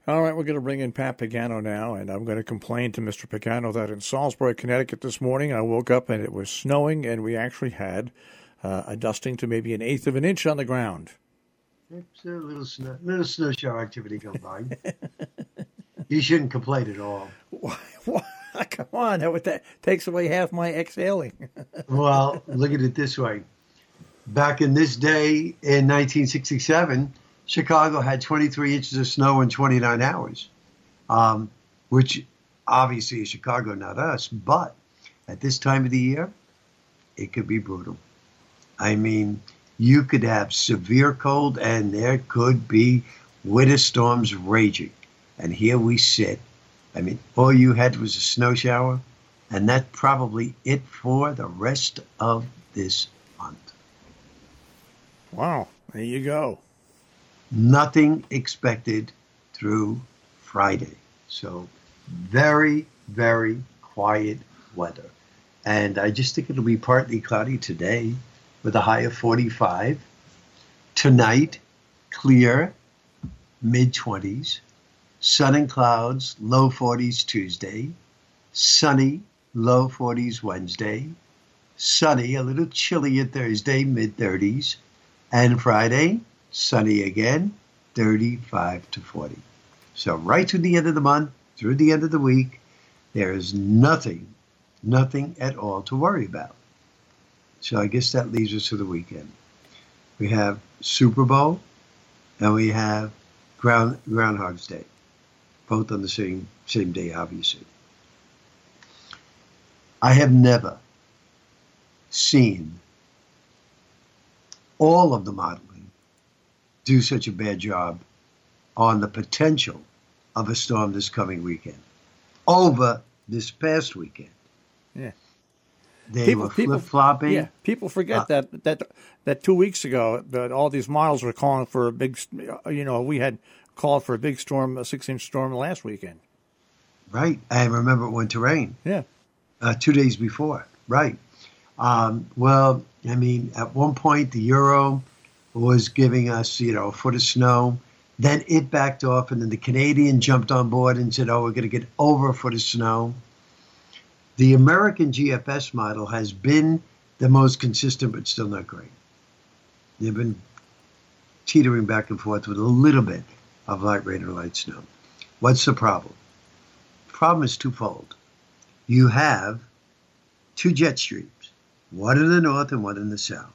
All right, we're going to bring in Pat Pagano now, and I'm going to complain to Mr. Pagano that in Salisbury, Connecticut this morning, I woke up and it was snowing, and we actually had a dusting to maybe 1/8 of an inch on the ground. It's a little snow shower activity come by. You shouldn't complain at all. Why? Come on, that takes away half my exhaling. Well, look at it this way. Back in this day in 1967, Chicago had 23 inches of snow in 29 hours, which obviously is Chicago, not us. But at this time of the year, it could be brutal. I mean, you could have severe cold and there could be winter storms raging. And here we sit. I mean, all you had was a snow shower, and that's probably it for the rest of this month. Wow, there you go. Nothing expected through Friday. So very, very quiet weather. And I just think it'll be partly cloudy today with a high of 45. Tonight, clear, mid-20s. Sun and clouds, low 40s Tuesday. Sunny, low 40s Wednesday. Sunny, a little chillier Thursday, mid-30s. And Friday, sunny again, 35 to 40. So right through the end of the month, through the end of the week, there is nothing at all to worry about. So I guess that leaves us to the weekend. We have Super Bowl and we have Groundhog's Day, both on the same day, obviously. I have never seen all of the modeling do such a bad job on the potential of a storm this coming weekend over this past weekend. Yeah. They were flip-flopping. Yeah, people forget that 2 weeks ago that all these models were calling for a big, we had called for a big storm, a 6-inch storm last weekend. Right. I remember it went to rain. Yeah. 2 days before. Right. Well, I mean, at one point the Euro was giving us, a foot of snow. Then it backed off, and then the Canadian jumped on board and said, we're going to get over a foot of snow. The American GFS model has been the most consistent, but still not great. They've been teetering back and forth with a little bit of light rain or light snow. What's the problem? The problem is twofold. You have two jet streams, one in the north and one in the south.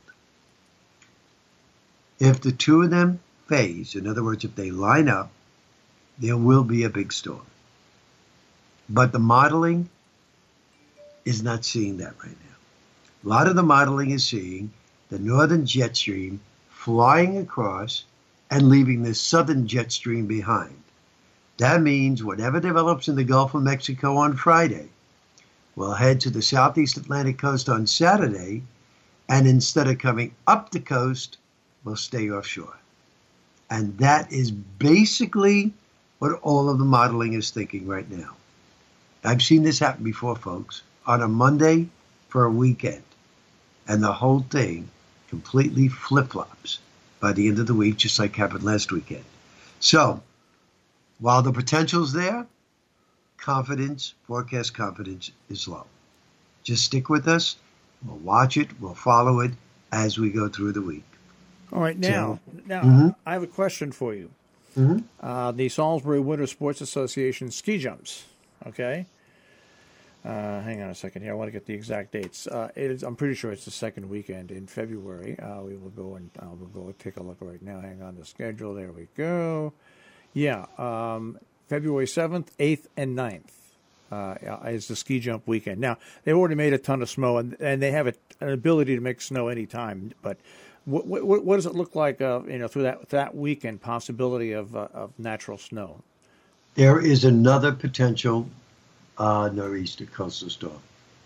If the two of them phase, in other words, if they line up, there will be a big storm. But the modeling is not seeing that right now. A lot of the modeling is seeing the northern jet stream flying across and leaving the southern jet stream behind. That means whatever develops in the Gulf of Mexico on Friday will head to the southeast Atlantic coast on Saturday, and instead of coming up the coast, will stay offshore. And that is basically what all of the modeling is thinking right now. I've seen this happen before, folks, on a Monday for a weekend. And the whole thing completely flip-flops by the end of the week, just like happened last weekend. So, while the potential's there, forecast confidence is low. Just stick with us. We'll watch it. We'll follow it as we go through the week. All right, now, I have a question for you. The Salisbury Winter Sports Association ski jumps, okay? Hang on a second here. I want to get the exact dates. I'm pretty sure it's the second weekend in February. We will go and we'll go take a look right now. Hang on the schedule. There we go. Yeah, February 7th, 8th, and 9th is the ski jump weekend. Now, they've already made a ton of snow, and they have an ability to make snow anytime, but what does it look like, through that weekend possibility of natural snow? There is another potential nor'easter coastal storm,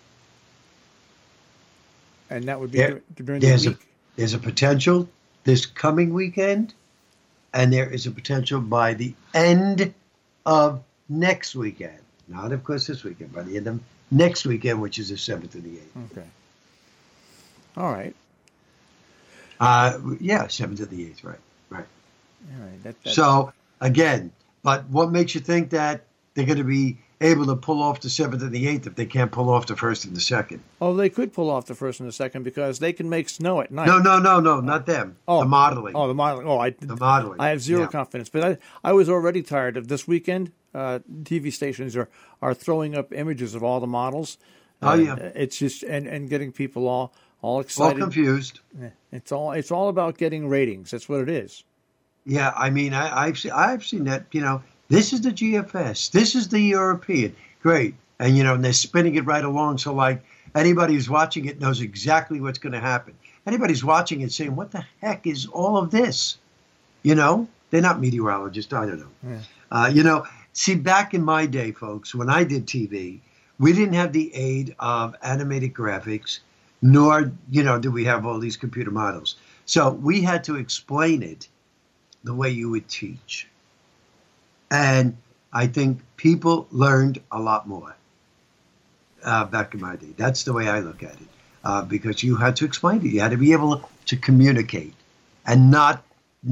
and that would be during the week. There's a potential this coming weekend, and there is a potential by the end of next weekend. Not, of course, this weekend. By the end of next weekend, which is the 7th and the 8th. Okay. All right. 7th and the 8th, right. All right. So, again, But what makes you think that they're going to be able to pull off the 7th and the 8th if they can't pull off the 1st and the 2nd? Oh, they could pull off the 1st and the 2nd because they can make snow at night. No, not them. The modeling. Oh, the modeling. The modeling. I have zero confidence. But I was already tired of this weekend. TV stations are throwing up images of all the models. It's just and getting people all excited, all confused. It's all about getting ratings. That's what it is. Yeah, I mean, I've seen that. This is the GFS. This is the European. Great, and and they're spinning it right along. So like anybody who's watching it knows exactly what's going to happen. Anybody who's watching it saying, "What the heck is all of this?" They're not meteorologists. I don't know. Yeah. See, back in my day, folks, when I did TV, we didn't have the aid of animated graphics, nor, did we have all these computer models. So we had to explain it the way you would teach. And I think people learned a lot more back in my day. That's the way I look at it, because you had to explain it. You had to be able to communicate and not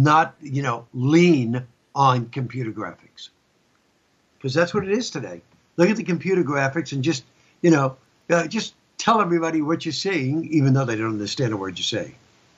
lean on computer graphics. Because that's what it is today. Look at the computer graphics and just tell everybody what you're seeing, even though they don't understand a word you say.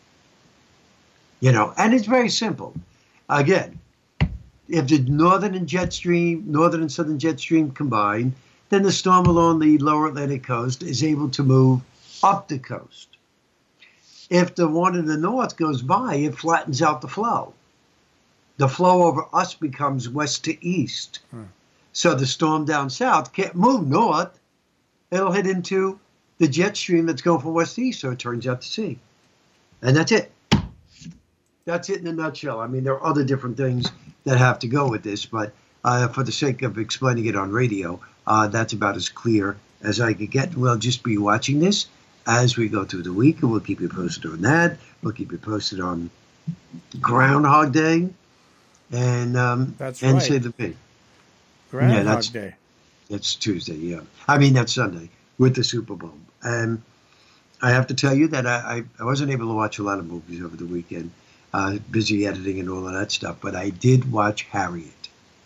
And it's very simple. Again, if the northern and southern jet stream combine, then the storm along the lower Atlantic coast is able to move up the coast. If the one in the north goes by, it flattens out the flow. The flow over us becomes west to east. So the storm down south can't move north. It'll hit into the jet stream that's going from west to east, so it turns out to sea. And that's it. That's it in a nutshell. I mean, there are other different things that have to go with this, but for the sake of explaining it on radio, that's about as clear as I could get. We'll just be watching this as we go through the week, and we'll keep you posted on that. We'll keep you posted on Groundhog Day and that's right. Say the Big. Groundhog Day. That's Tuesday, yeah. I mean, that's Sunday with the Super Bowl. And I have to tell you that I wasn't able to watch a lot of movies over the weekend, busy editing and all of that stuff, but I did watch Harriet.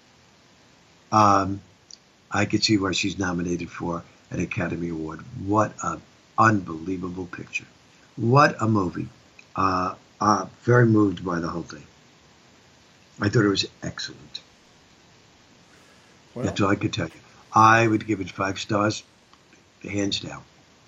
I could see why she's nominated for an Academy Award. What an unbelievable picture. What a movie. Very moved by the whole thing. I thought it was excellent. Well, that's all I could tell you. I would give it 5 stars, hands down.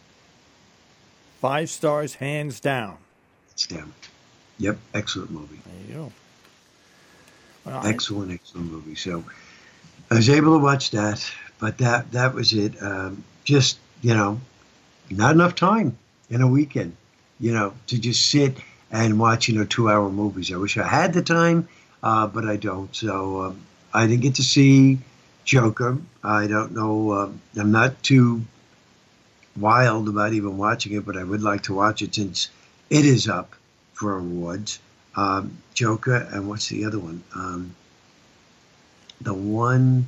5 stars, hands down. It's down. Yep, excellent movie. There you go. Well, excellent movie. So I was able to watch that, but that was it. Just, not enough time in a weekend, to just sit and watch, 2-hour movies. I wish I had the time, but I don't. So I didn't get to see Joker. I don't know. I'm not too wild about even watching it, but I would like to watch it since it is up for awards. Joker, and what's the other one? The one,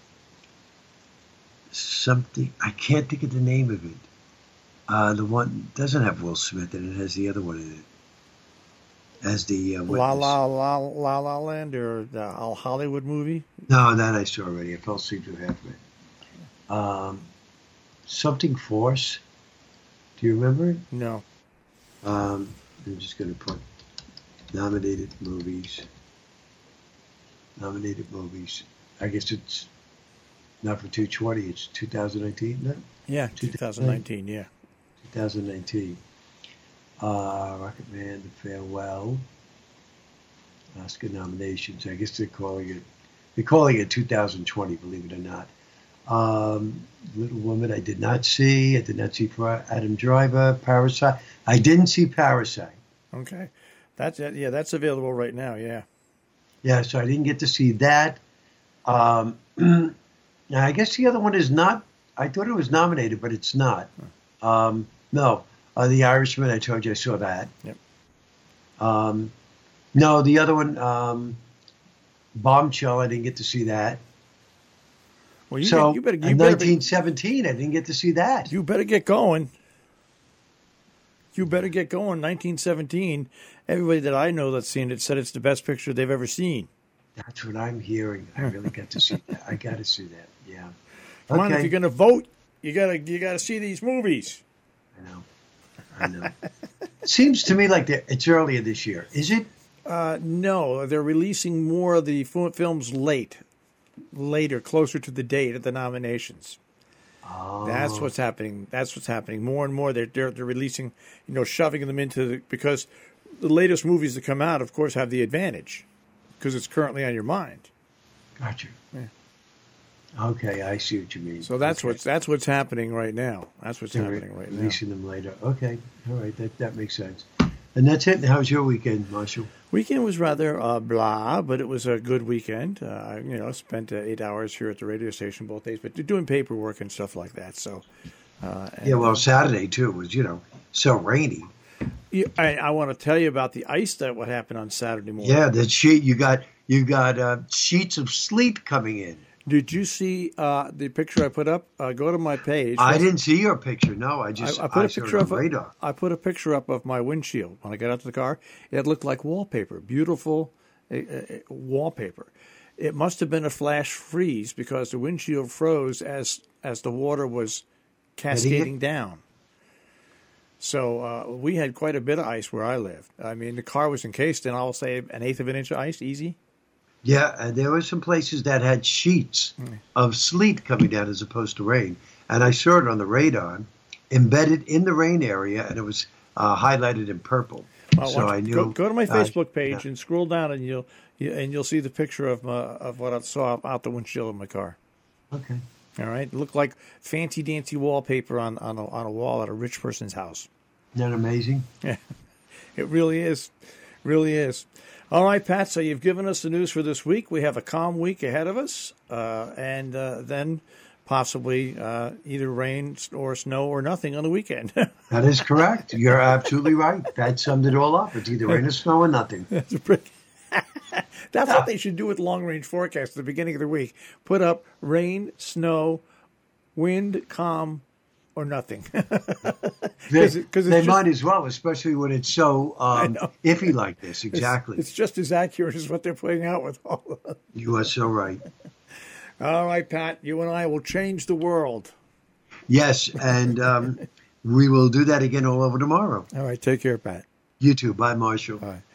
something, I can't think of the name of it. The one doesn't have Will Smith in it, has the other one in it. As the La La Land or the Hollywood movie? No, that I saw already. I fell asleep through half of it. Something Force. Do you remember it? No. I'm just going to put nominated movies. I guess it's not for 220. It's 2019, no? Yeah, 2019, yeah. 2019. Rocketman, The Farewell, Oscar nominations. I guess they're calling it 2020, believe it or not. Little Woman, I did not see. I did not see Adam Driver. Parasite. I didn't see Parasite. Okay. That's it. Yeah, that's available right now, yeah. Yeah, so I didn't get to see that. Now, I guess the other one is not. I thought it was nominated, but it's not. No. The Irishman, I told you I saw that. Yep. No, the other one, Bombshell, I didn't get to see that. Well, you better 1917, I didn't get to see that. You better get going. 1917, everybody that I know that's seen it said it's the best picture they've ever seen. That's what I'm hearing. I really got to see that. I got to see that. Yeah. Come on, if you're going to vote, you gotta see these movies. I know. Seems to me like it's earlier this year. Is it? No, they're releasing more of the films later, closer to the date of the nominations. Oh. That's what's happening. More and more, they're releasing, shoving them because the latest movies that come out, of course, have the advantage because it's currently on your mind. Gotcha. Yeah. Okay, I see what you mean. So that's what's happening right now. That's what's happening right now. Releasing them later. Okay, all right, that makes sense. And that's it. How was your weekend, Marshall? Weekend was rather blah, but it was a good weekend. Spent 8 hours here at the radio station both days, but doing paperwork and stuff like that. So, Saturday too was so rainy. Yeah, I want to tell you about the ice what happened on Saturday morning. Yeah, that sheet you got sheets of sleet coming in. Did you see the picture I put up? Go to my page. I didn't see your picture. No, I put a picture of radar. I put a picture up of my windshield when I got out to the car. It looked like wallpaper, beautiful wallpaper. It must have been a flash freeze because the windshield froze as the water was cascading down. So we had quite a bit of ice where I lived. I mean, the car was encased in, I'll say, 1/8 of an inch of ice, easy. Yeah, and there were some places that had sheets of sleet coming down as opposed to rain. And I saw it on the radar, embedded in the rain area, and it was highlighted in purple. Well, so I knew. Go to my Facebook page and scroll down, and you'll see the picture of what I saw out the windshield of my car. Okay. All right. It looked like fancy dancy wallpaper on a wall at a rich person's house. Isn't that amazing? Yeah, it really is. Really is. All right, Pat, so you've given us the news for this week. We have a calm week ahead of us, and then possibly either rain or snow or nothing on the weekend. That is correct. You're absolutely right. That summed it all up. It's either rain or snow or nothing. That's what they should do with long-range forecasts at the beginning of the week. Put up rain, snow, wind, calm, or nothing. They might as well, especially when it's so iffy like this. Exactly. It's just as accurate as what they're putting out with all of them. You are so right. All right, Pat, you and I will change the world. Yes, and we will do that again all over tomorrow. All right, take care, Pat. You too. Bye, Marshall. Bye.